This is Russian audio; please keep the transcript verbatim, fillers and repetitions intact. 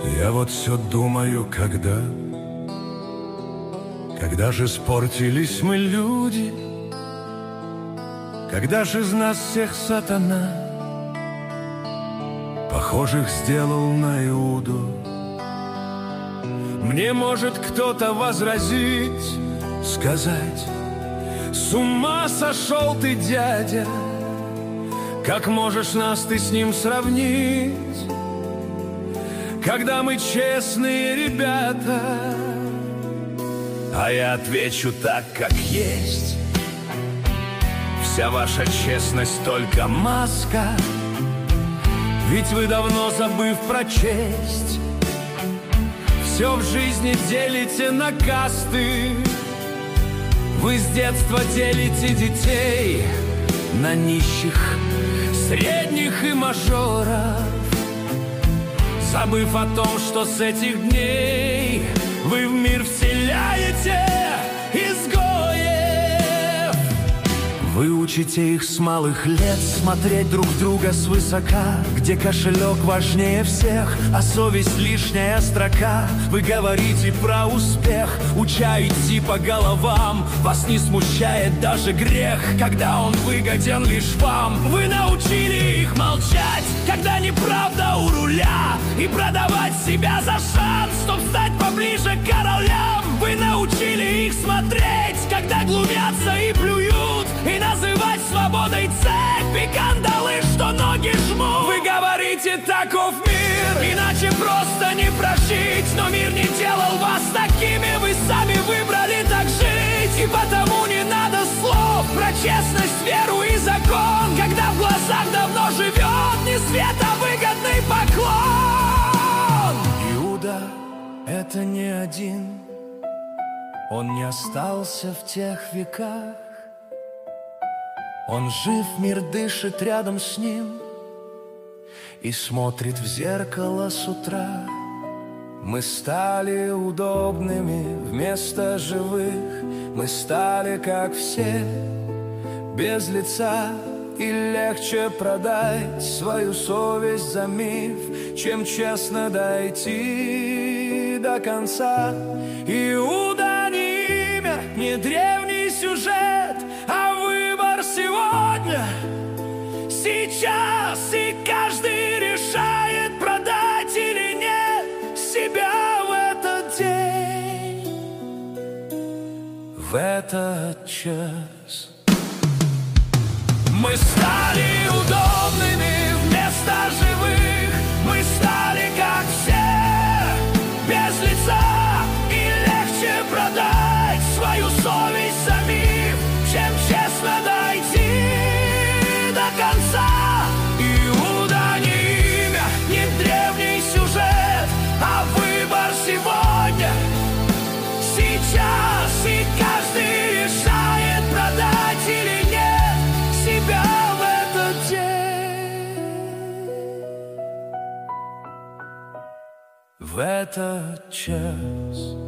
Я вот все думаю, когда Когда же испортились мы, люди? Когда же из нас всех сатана похожих сделал на Иуду? Мне может кто-то возразить, сказать: с ума сошел ты, дядя, как можешь нас ты с ним сравнить? Когда мы честные ребята. А я отвечу так, как есть. Вся ваша честность только маска, ведь вы давно, забыв про честь, все в жизни делите на касты. Вы с детства делите детей на нищих, средних и мажоров, забыв о том, что с этих дней вы в мир вселяете изгоев. Вы учите их с малых лет смотреть друг друга свысока, где кошелек важнее всех, а совесть лишняя строка. Вы говорите про успех, уча идти по головам. Вас не смущает даже грех, когда он выгоден лишь вам. Вы научили их молчать, когда неправда у руля, и продавать себя за шанс, чтоб стать поближе к королям. Вы научили их смотреть, когда глумятся и плюют, и называть свободой цепи кандалы, что ноги жмут. Вы говорите, таков мир, иначе просто не прожить. Но мир не делал вас такими, вы сами выбрали так жить. И потому не надо слов про честность, веру и закон, когда в глазах давно живет не свет, а выгодный поклон. Иуда — это не один, он не остался в тех веках. Он жив, мир дышит рядом с ним и смотрит в зеркало с утра. Мы стали удобными вместо живых, мы стали как все, без лица. И легче продать свою совесть за миф, чем честно дойти до конца. Иуда не имя, не древний сюжет, а выбор сегодня, сейчас. И каждый решает, продать или нет себя в этот день, в этот час. Мы стали удобными вместо живых, мы стали как все, без лица. И легче продать свою совесть за миф, чем честно дойти до конца. Иуда не имя, не древний сюжет, а выбор сегодня, сейчас. И каждый решает, продать или нет себя в этот день, в этот час.